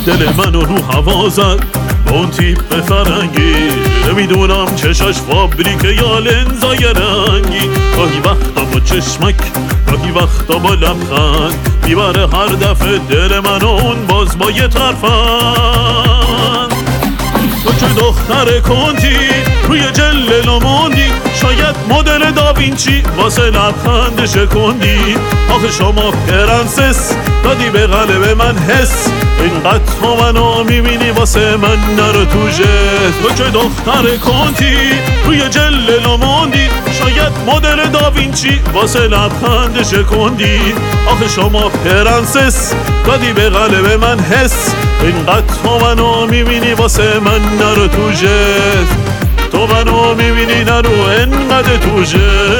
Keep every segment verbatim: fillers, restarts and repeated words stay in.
دل منو رو هوا زد با اون تیپ فرنگی، نمیدونم چشاش فابریک یا لنزای رنگی. گاهی وقتا با چشمک، گاهی وقتا با لبخند، میبره هر دفعه دل منو اون باز با یه ترفند. تو که دختر کنتی روی جل لاموندی، شاید مدل داوینچی واسه لبخند شکندی. آخه شما پرنسس دادی به قلب من حس، اینقدر تو منو میبینی واسه من نرو تو جست. تو که دختر کنتی روی جل لاموندی، شاید مدل داوینچی واسه لبخند شکندی. آخه شما پرنسس دادی به قلب من حس، اینقدر تو منو میبینی واسه من نرو تو جست. تو منو میبینی نرو انقدر تو جست.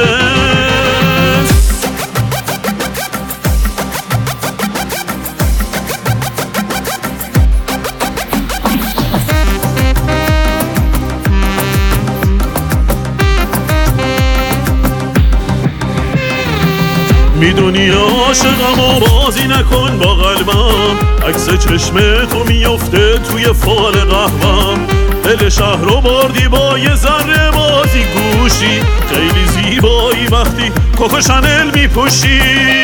میدونی عاشقم و بازی نکن با قلبم، عکس چشم تو میفته توی فال قهوم. دل شهر رو بردی با یه ذره بازی گوشی، خیلی زیبایی وقتی کوکو شانل میپوشی.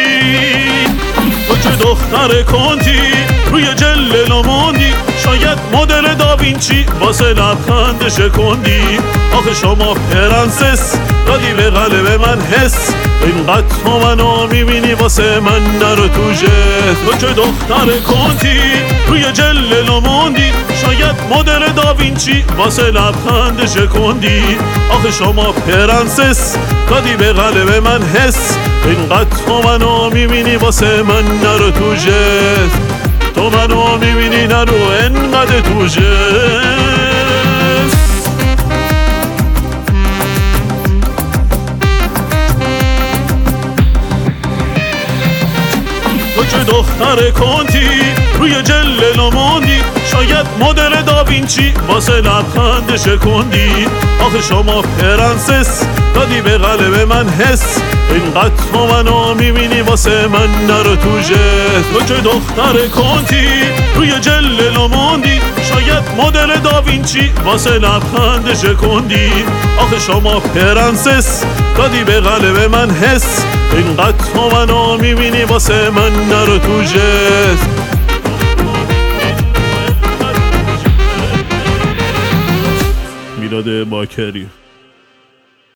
تو که دختر کنتی روی جل لاموندی، شاید مدل داوینچی واسه لبخند شکندی. آخه شما پرنسس دادی به قلب من حس، اینقدر تو منو میبینی واسه من نرو تو جست. تو که دختر کنتی روی جل لاموندی، شاید مدل داوینچی واسه لبخند شکندی. آخه شما پرنسس دادی به قلب من حس، اینقدر تو منو میبینی واسه من نرو تو جست. تو منو میبینی نرو انقدر تو جست. تو که دختر کنتی روی جل لاموندی، شاید مدل داوینچی واسه لبخند شکندی. آخه شما پرنسس دادی به قلب من حس، اینقدر تو منو میبینی واسه من نرو تو جست. تو که دختر کنتی روی جل لاموندی، شاید مدل داوینچی واسه لبخند شکندی. آخه شما پرنسس دادی به قلب من حس، اینقدر تو منو میبینی واسه من نرو تو جست. میلاد باکری.